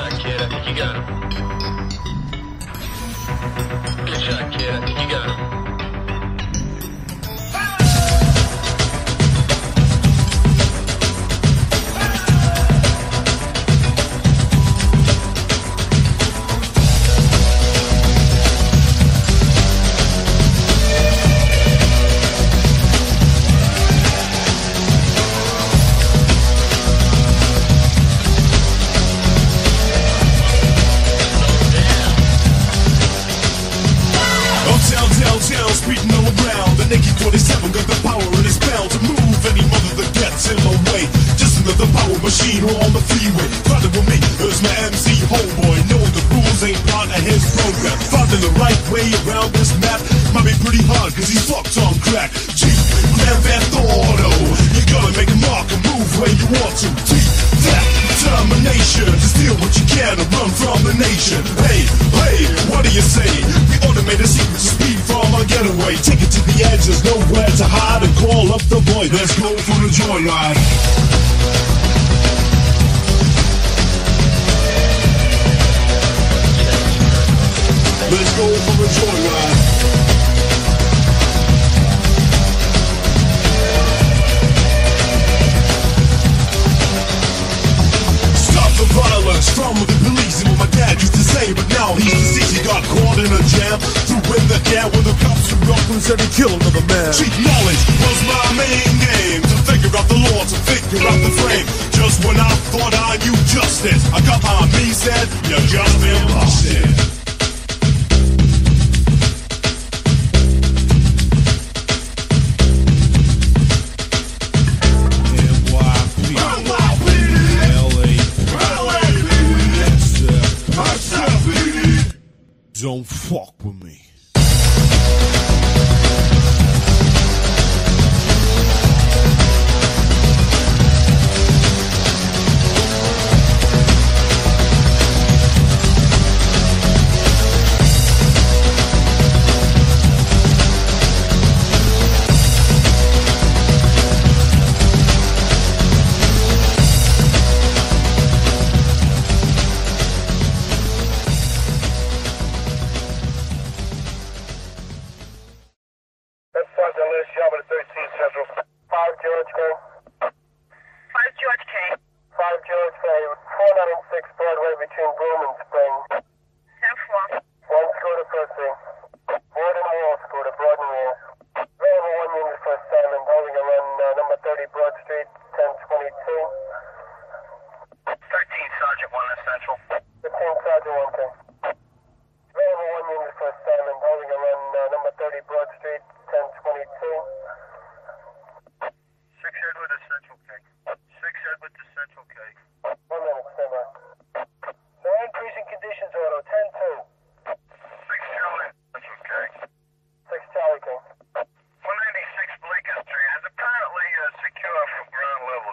shot, kid. I think you got him. Good shot, kid. I think you got him. Down, speeding all around. The Naked 47 got the power in his belt to move any mother that gets in my way. Just another power machine on the freeway. Riding with me is my MC homeboy, knowing the rules ain't part of his program. Finding the right way around this map might be pretty hard cause he's fucked on crack. G, Grand Theft Auto, you gotta make a mark and move where you want to. T, that determination to steal what you can and run from the nation. Hey, hey, what do you say? We automate a secret to speed from a getaway. Take it to the edge, there's nowhere to hide, and call up the boy. Let's go for the joyride. Let's go for a joyride. Stop the violence from the police and what my dad used to say, but now he's deceased. He got caught in a jam, threw in the can when the cops threw up and said he killed another man. Cheap knowledge was my main game, to figure out the law, to figure out the frame. Just when I thought I knew justice, I got my me said, you're just been busted. Don't fuck with me.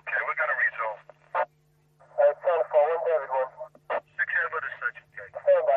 Stand by.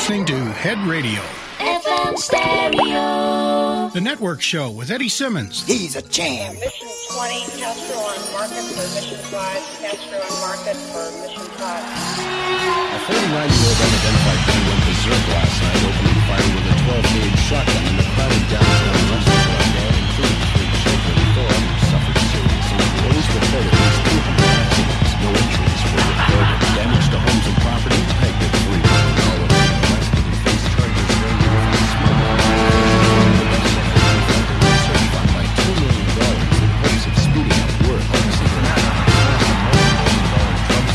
listening to Head Radio, FM Stereo, the network show with Eddie Simmons. He's a champ. Mission 20, Castro on market for Mission 5, Castro on market for Mission 5. A 49-year-old unidentified man went berserk last night, opening fire with a 12-gauge shotgun in the crowded downtown restaurant area, including 3 children. 4 others suffered seriously. Police report at least 200 accidents. No injuries were reported. Damage to homes and property pegged at $3 million. All of them arrested and face charges ranging from smuggling. The best secretary funded a research fund by $2 million in hopes of speeding up work. This is an act to smash a multi-million-dollar drug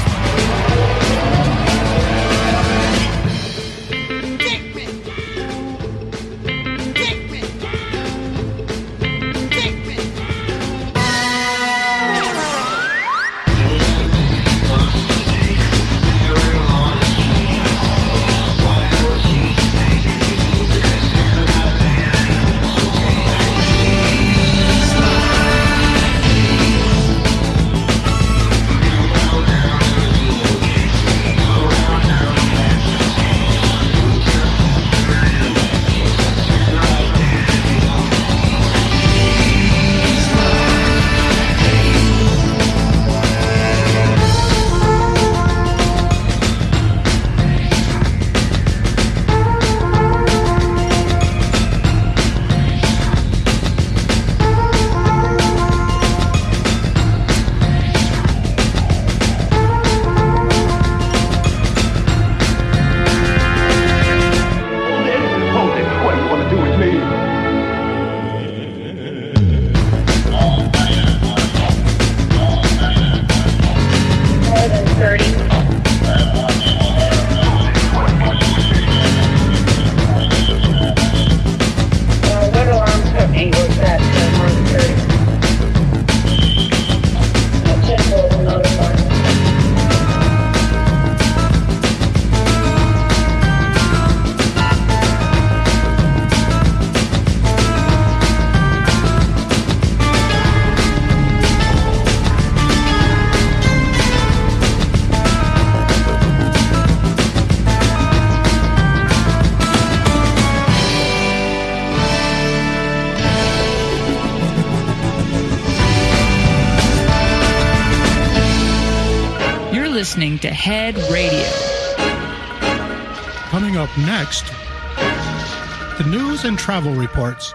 Listening to Head Radio. Coming up next, the news and travel reports.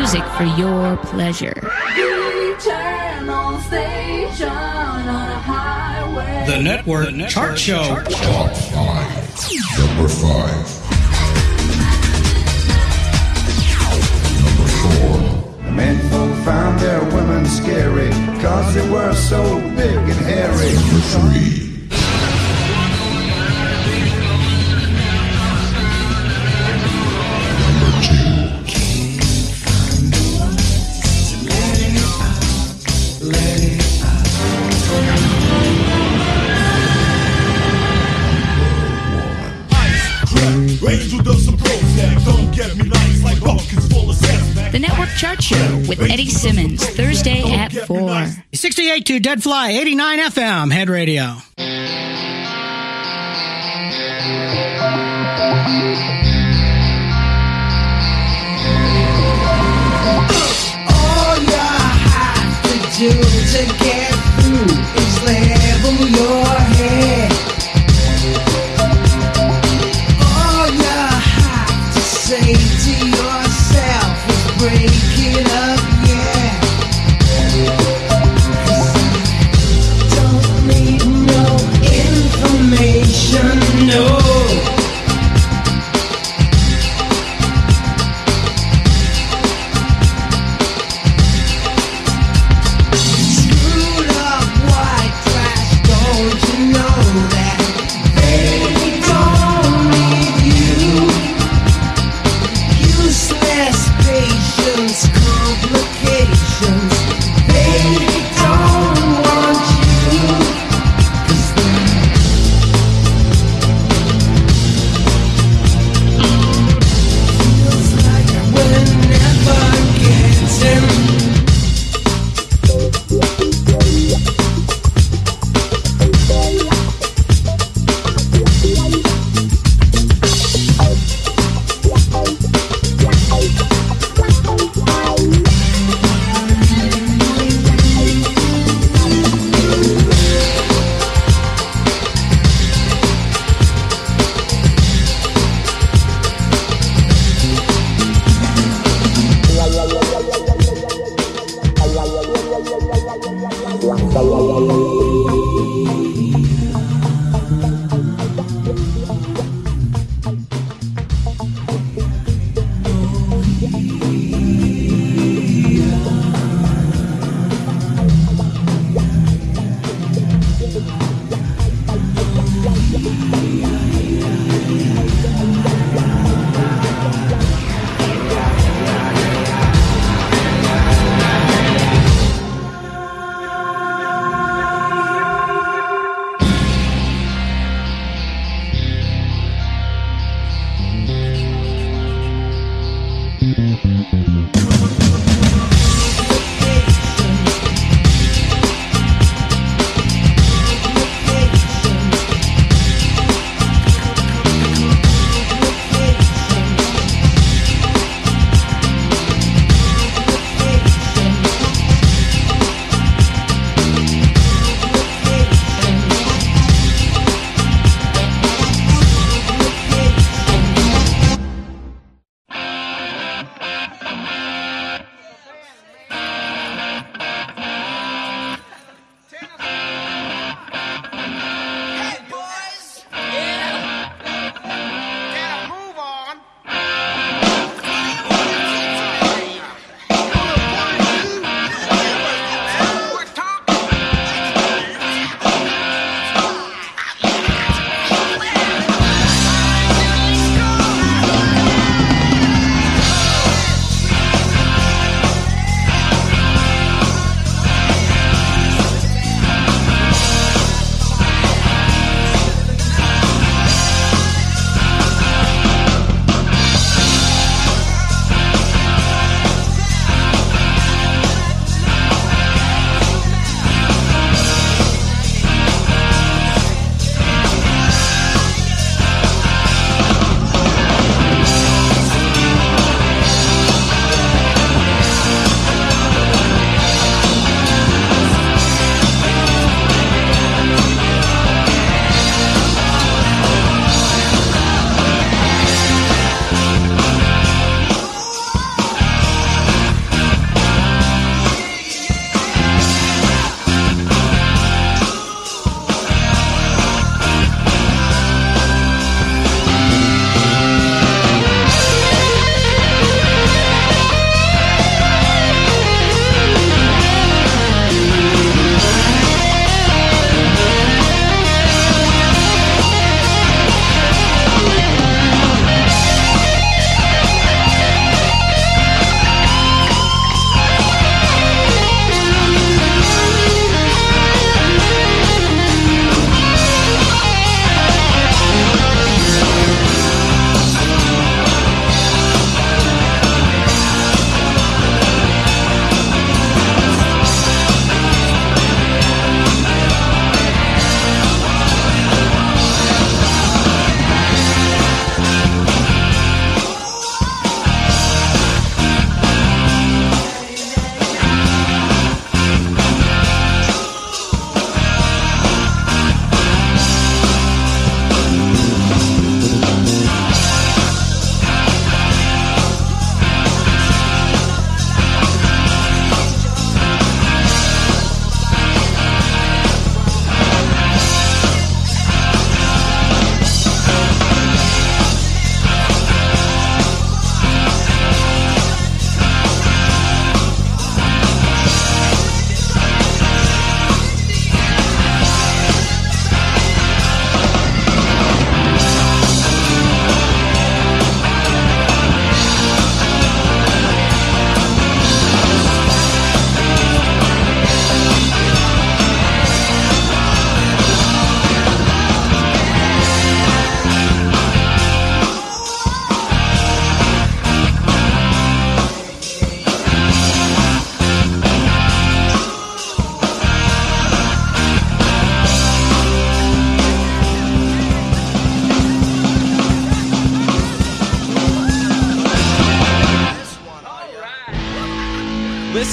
music for your pleasure. The Network Chart Show. Top 5. Number 5. Men folk found their women scary, cause they were so big and hairy. Number 3. Angel does some Prozac, don't get me nice like pumpkins full of sex, man. The Network Chart Show with Eddie Simmons, Thursday at 4. 68 to Dead Fly, 89 FM, Head Radio. All you have to do to get through is level your head. Say to yourself, it's breaking up, yeah. 'Cause I don't need no information, no.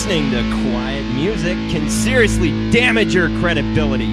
listening to quiet music can seriously damage your credibility.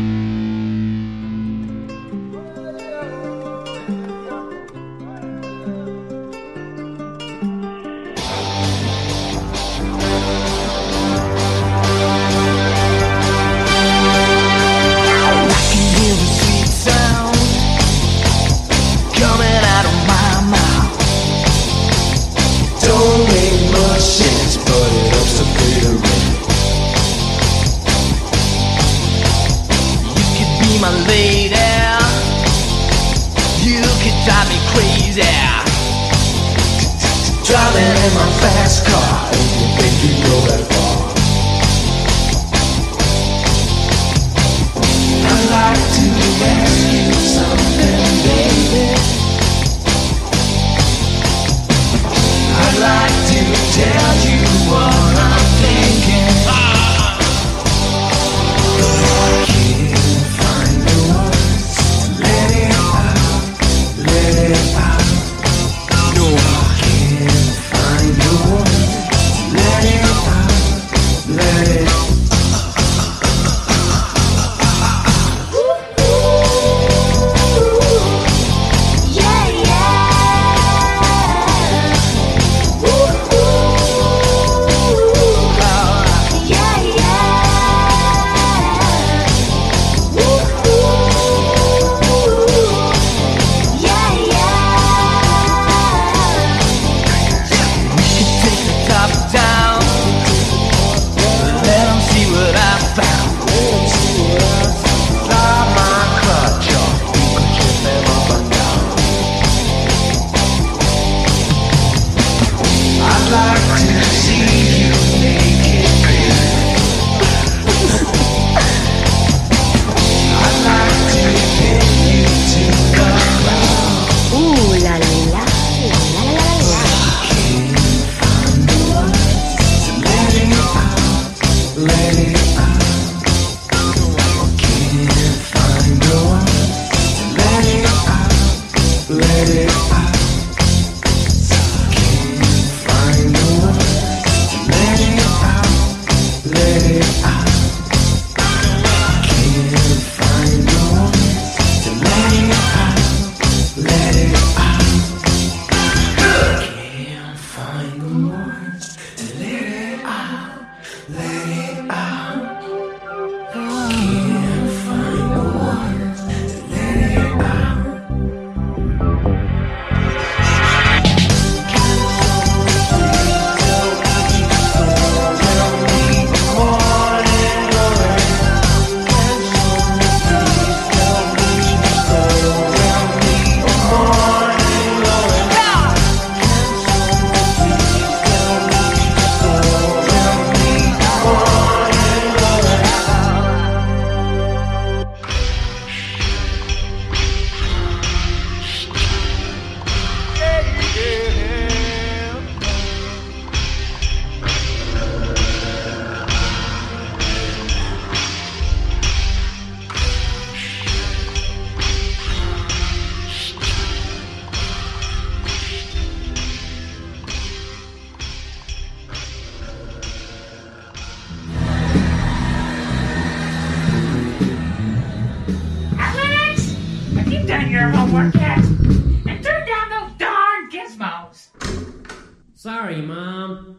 Sorry, Mom.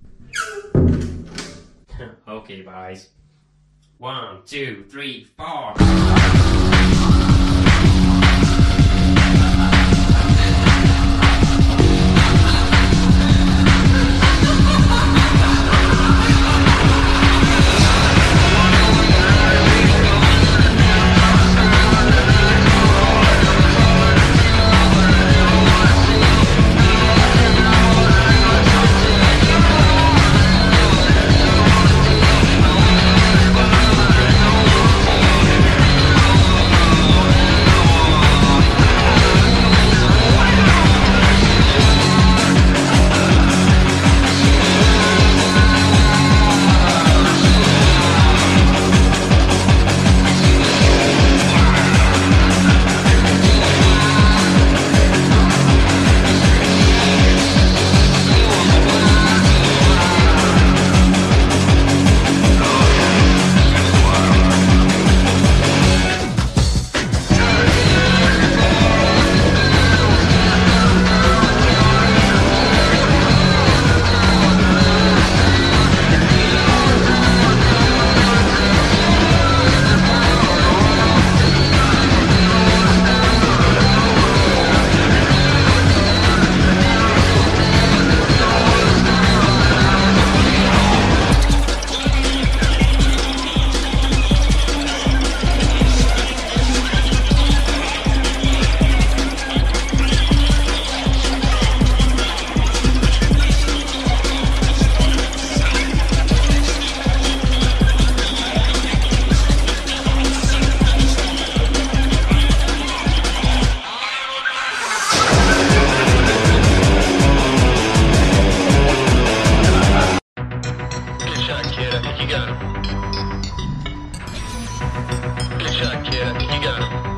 Okay, boys. 1, 2, 3, 4. shot, kid. I think you got him.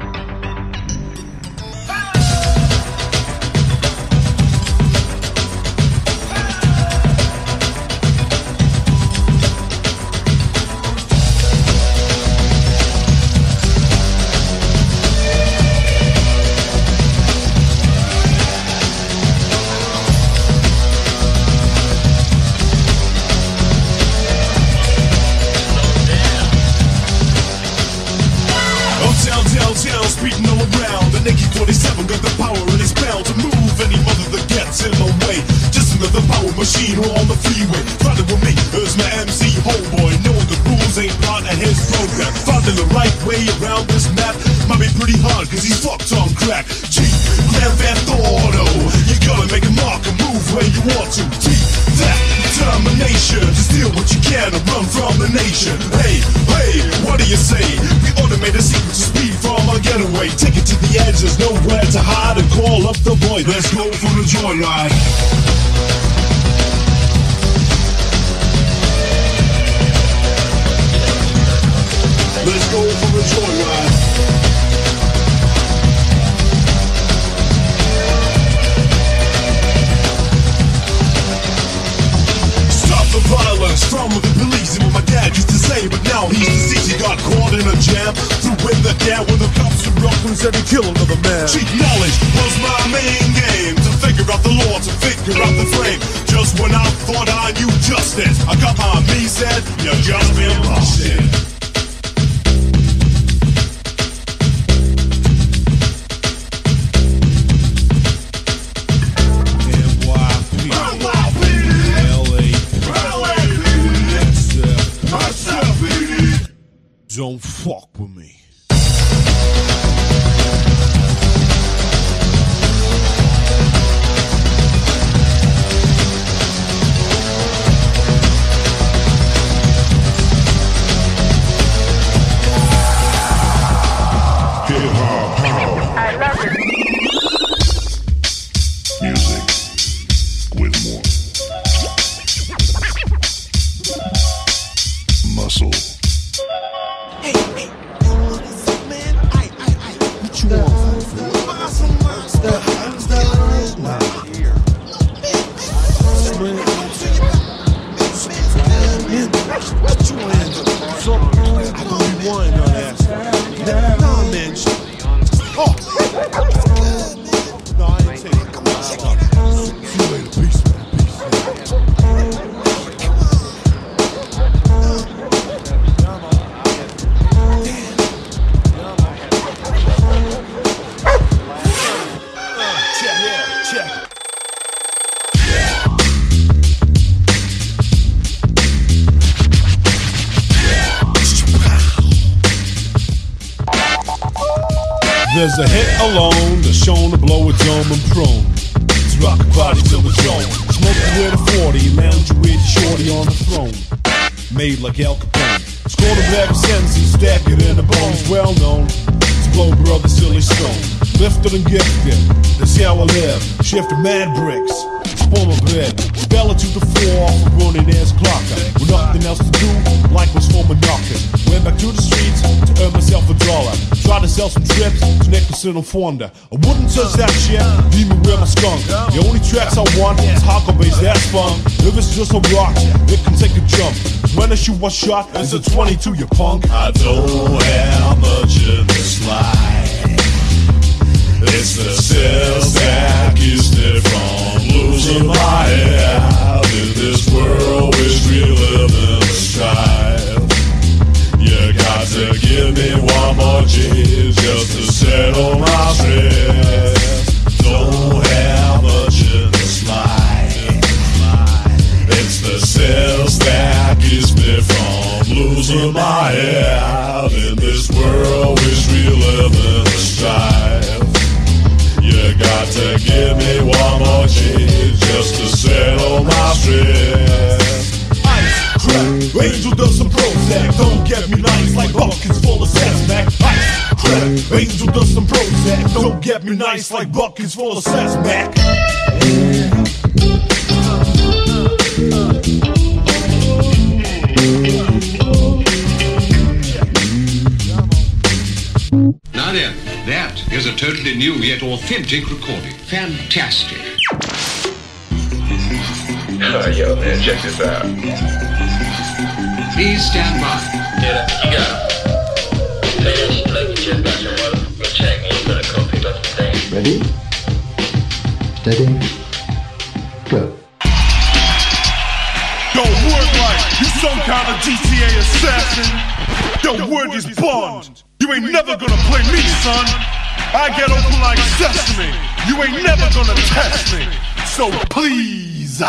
Speeding all around, the Nike 47 got the power and it's bound to move any mother that gets in the way. Just another power machine on the freeway. Riding with me, here's my MC homeboy. Knowing the rules ain't part of his program. Finding the right way around this map might be pretty hard cause he's fucked on crack. G, Grand Theft Auto, you gotta make a mark and move where you want to. T, that determination to steal what you can and run from the nation. Hey, hey, what do you say? We automate a secret to speed from our getaway. Take it to the edge, there's nowhere to hide, and call up the boy. Let's go for the joyride. Let's go for a joyride. Stop the violence from the police and what my dad used to say, but now he's deceased. He got caught in a jam, threw in the gap when the cops were up and said he killed another man. Cheap knowledge was my main game, to figure out the law, to figure out the frame. Just when I thought I knew justice, I got my me said, you just been busted. Don't fuck with me. Hip-hop power. I love it. Music with more muscle. Hey, what is it, man? What you want? What you want? So, I don't be one on that. Nah, man. Oh! No, I ain't taking it. Come on, check it out. See you later. Peace, There's a hit alone that's shown to blow a dome and prone. It's rock body till the zone. Smoking with a 40, lounging with shorty on the throne. Made like Al Capone. Score the bag of sentences, stack it in the bones. Well known to blow brother silly stone. Lifted and gifted, that's how I live. Shifted mad bricks, spoil my bread. Spell it to the floor off a running ass clocker. With nothing else to do, like was for knocking. Went back to the streets to earn myself $1. Tried to sell some trips to Nicholson and Fonda. I wouldn't touch that shit, leave me with my skunk. The only tracks I want is hardcore bass, that's fun. If it's just a rock, it can take a jump. When I shoot one shot, it's a 22, you punk. I don't have much in this life. It's the sales that keeps me from losing my head. In this world which we live in the strife, you got to give me one more chance just to settle my stress. Don't have much in this life. It's the sales that keeps me from losing my head. In this world which we live in the strife, you got to give me one more chance just to settle my stress. Ice, crack, Angel does some Prozac. Don't get me nice like buckets full of Sasmac. Ice, crack, Angel does some Prozac. Don't get me nice like buckets full of Sasmac. Now then, that is a totally new yet authentic recording. Fantastic. Yo, man, check this out. Please stand by. Yeah, you got him. Say that shit like you just got your motherfucking check and you're gonna come pick up the thing. Ready? Steady. Go. Don't work like you some kind of GTA assassin. Your word is bond. You ain't never gonna play me, son. I get open like sesame. You ain't never gonna test me. So please.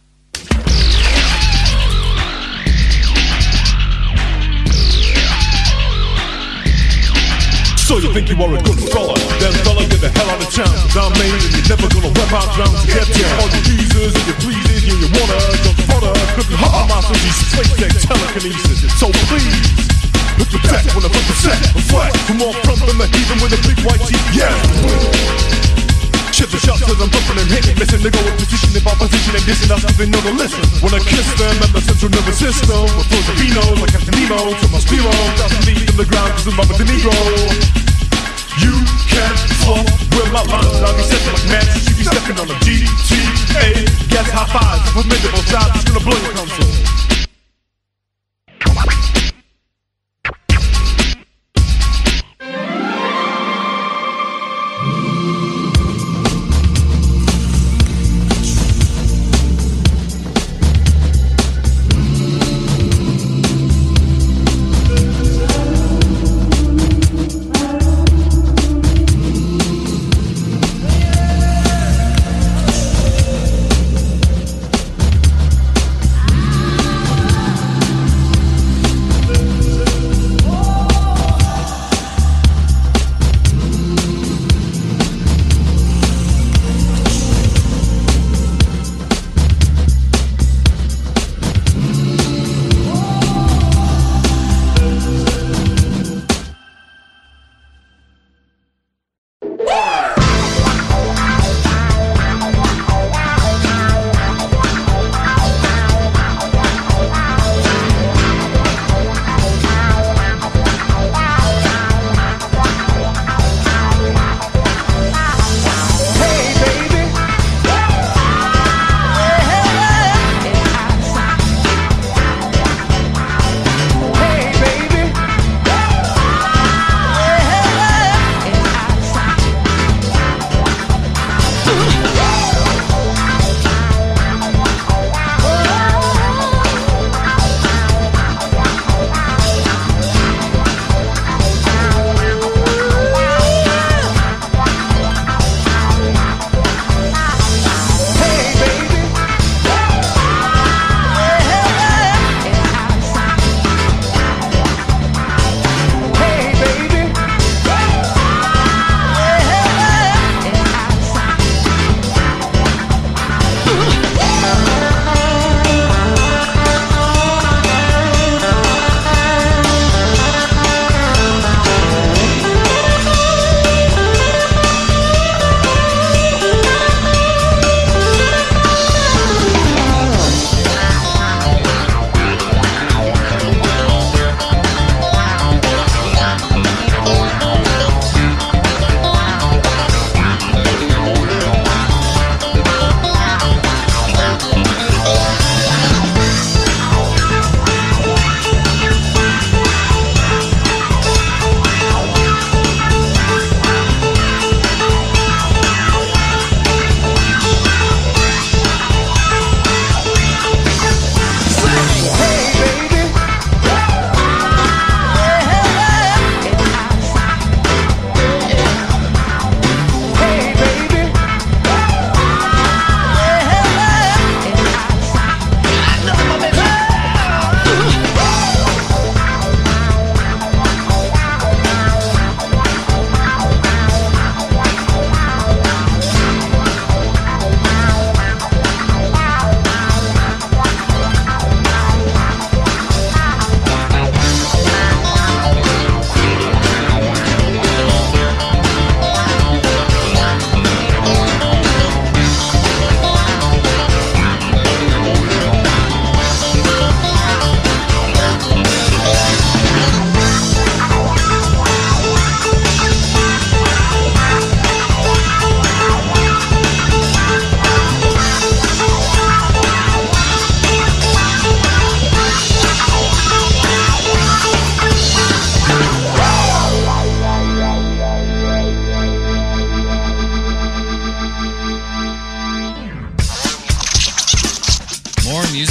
So you think you are a good fella? Then fella, get the hell out of town. Cause I'm made and you're never gonna rep out round to get to all your Jesus and your pleases and your water. Don't butter, cause you hot my muscles, you space tech telekinesis. So please, look the back when I put the set. Reflect from more front than the heathen with a big white teeth. Yeah. Shit the shots as I'm bumping and hitting, missing the goal position if opposition and dissing us cause they know to listen. When I kiss them at the central nervous system, with those Vinos like Captain Nemo to my Spiro, doesn't leave them the ground cause I'm Robert De Niro. You can't fuck with my lines, I'll be setting like man, you be stepping on a GTA. Guess high fives, formidable size, it's gonna blow your console.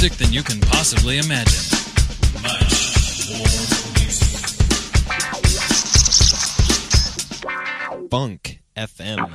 music than you can possibly imagine. Much more music. Funk FM.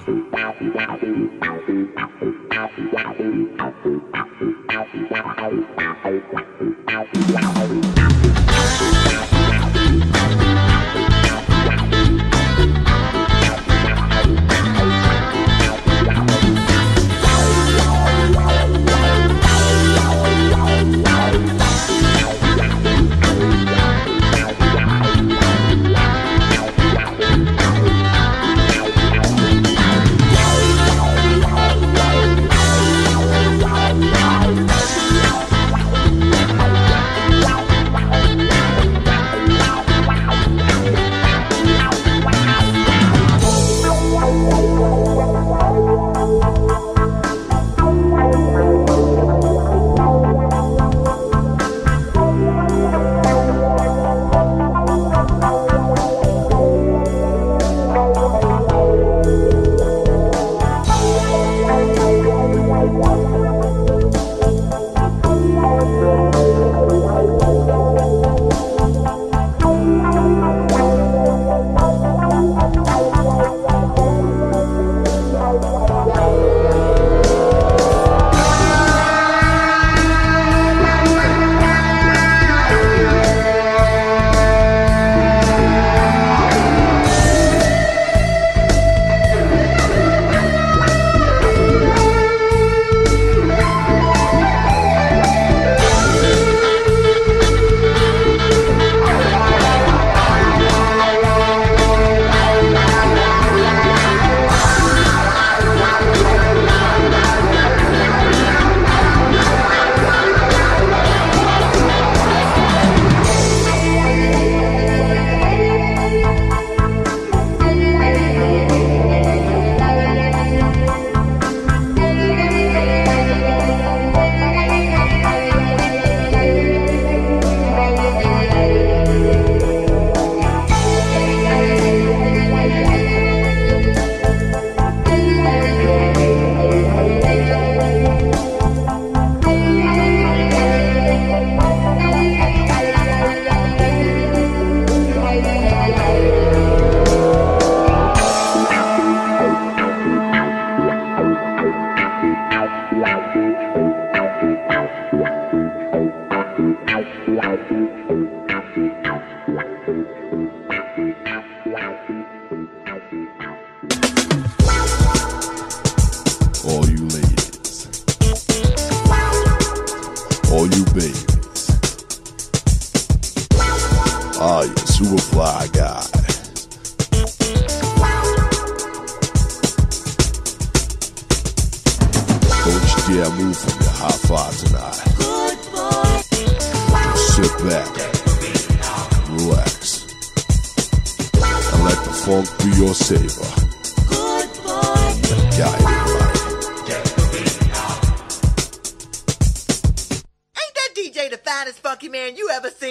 All you ladies, all you babies, you super fly guy. Don't you dare move from your high five tonight. Just sit back, relax, and let the funk be your savior. And guide it right. Ain't that DJ the finest funky man you ever seen?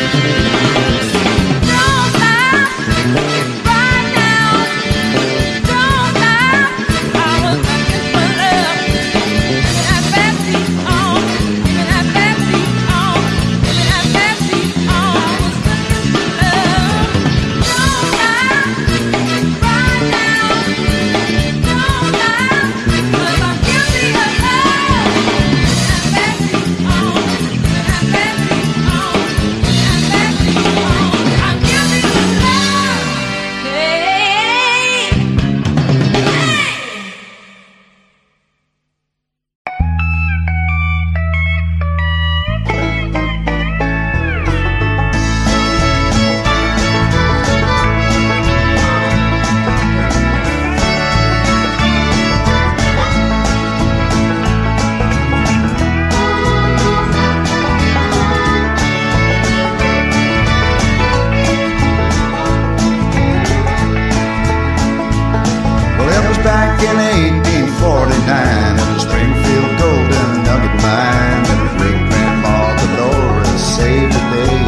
back in 1849 in the Springfield Golden Nugget Mine, and the great-grandma Dolores saved the day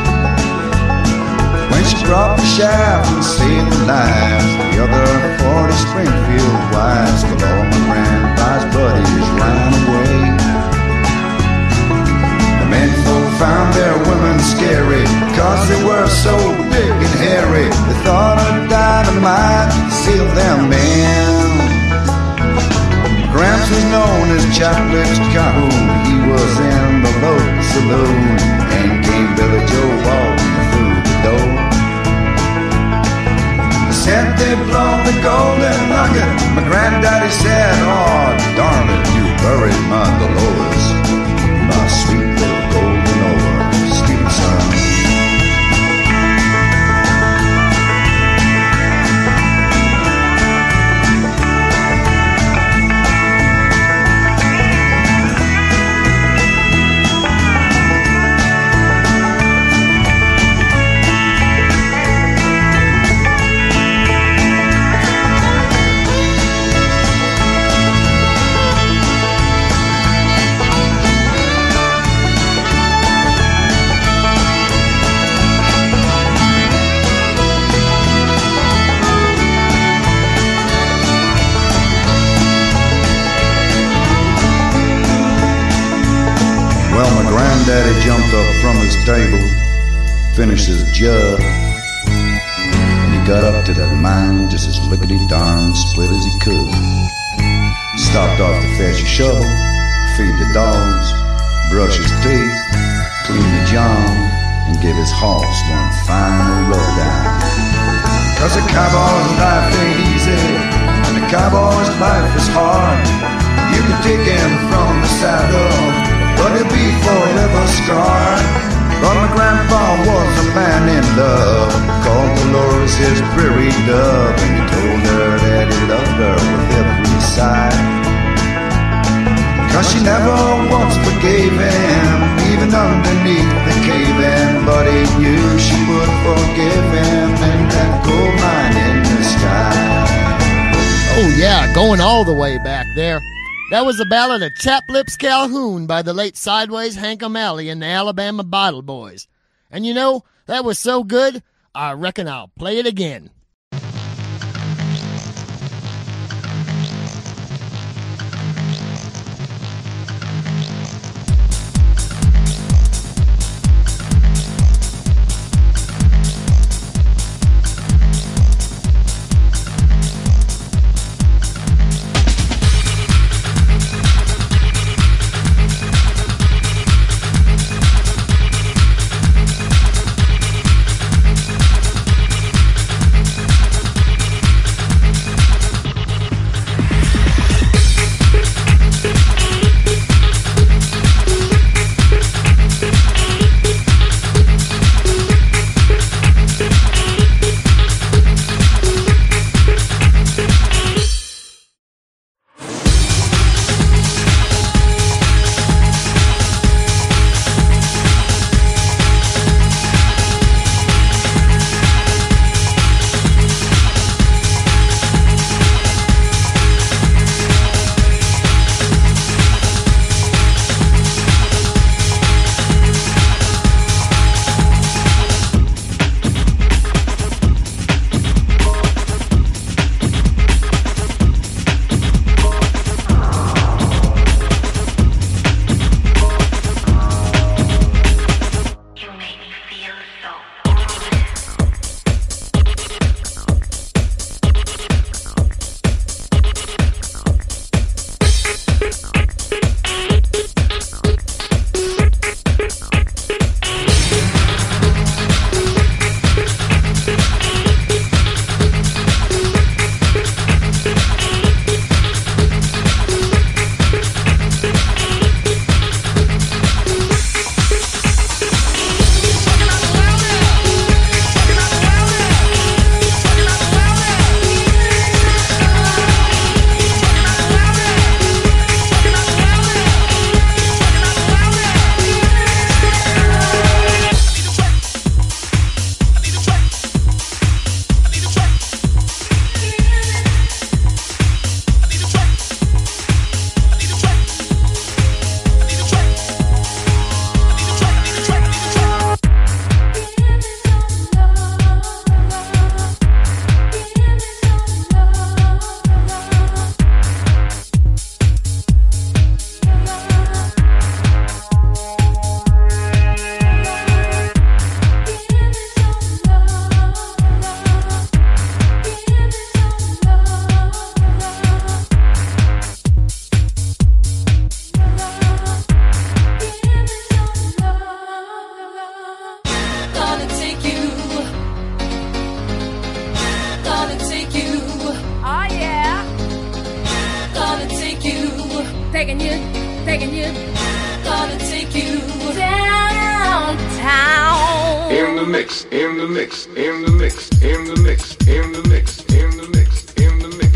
when she brought the shaft and saved the lives of the other 40 Springfield wives, but all my grandpa's buddies ran away. The menfolk found their women scary, cause they were so big and hairy. They thought a dynamite sealed them in. Gramps was known as Chocolate Calhoun. He was in the local saloon, and King Billy Joe walking through the door. They said they'd blown the golden nugget. My granddaddy said, oh, darn it, you buried my Dolores, my sweet little golden ore, Stevenson. Granddaddy jumped up from his table, finished his jug, and he got up to that mine just as lickety-darn split as he could. He stopped off to fetch a shovel, feed the dogs, brush his teeth, clean the john, and give his horse one final rub down. Cause a cowboy's life ain't easy, and a cowboy's life is hard. You can take him from the saddle, but he'll be forever scarred. But my grandpa was a man in love, called Dolores his prairie dove, and he told her that he loved her with every sigh. Cause she never once forgave him, even underneath the cave-in, but he knew she would forgive him in that gold mine in the sky. Oh yeah, going all the way back there. That was the ballad of Chap Lips Calhoun by the late Sideways Hank O'Malley and the Alabama Bottle Boys. And you know, that was so good, I reckon I'll play it again. taking you, gonna take you downtown. In the mix, in the mix, in the mix, in the mix, in the mix, in the mix, in the mix.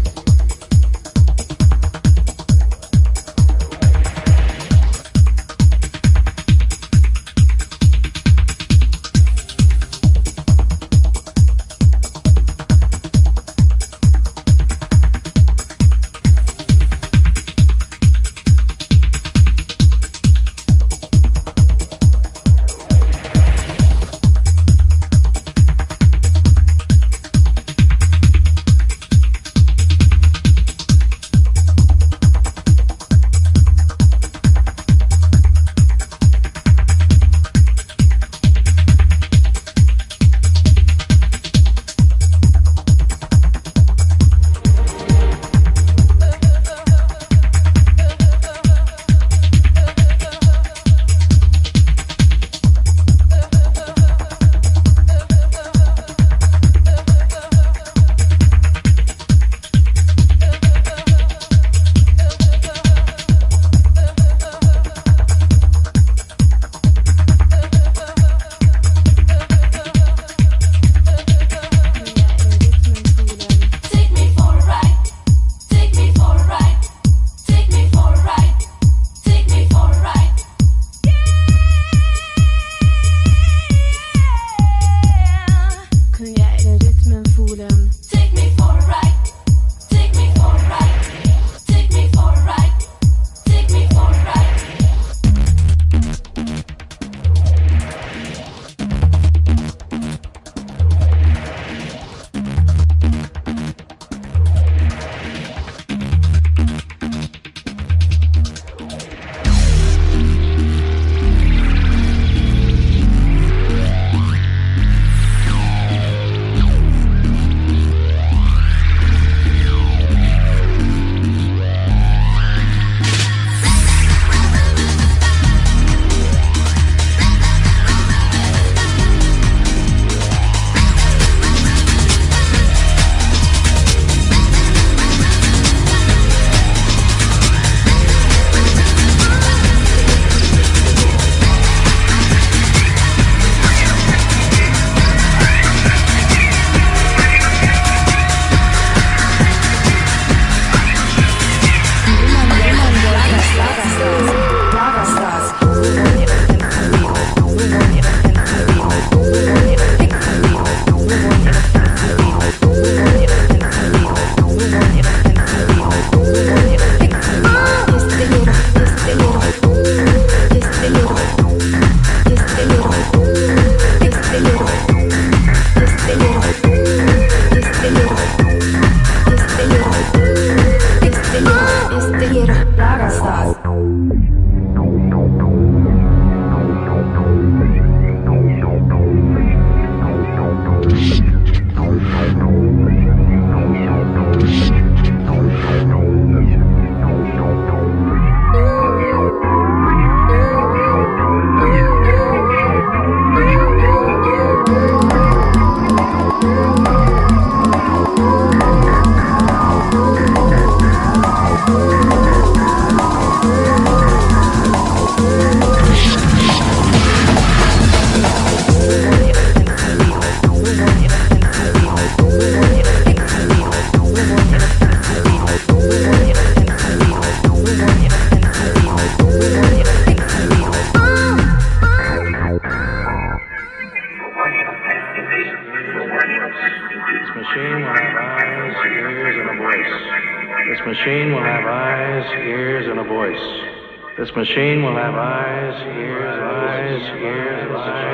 machine will have eyes, ears, and a voice. This machine will have eyes, ears, eyes, ears, eyes.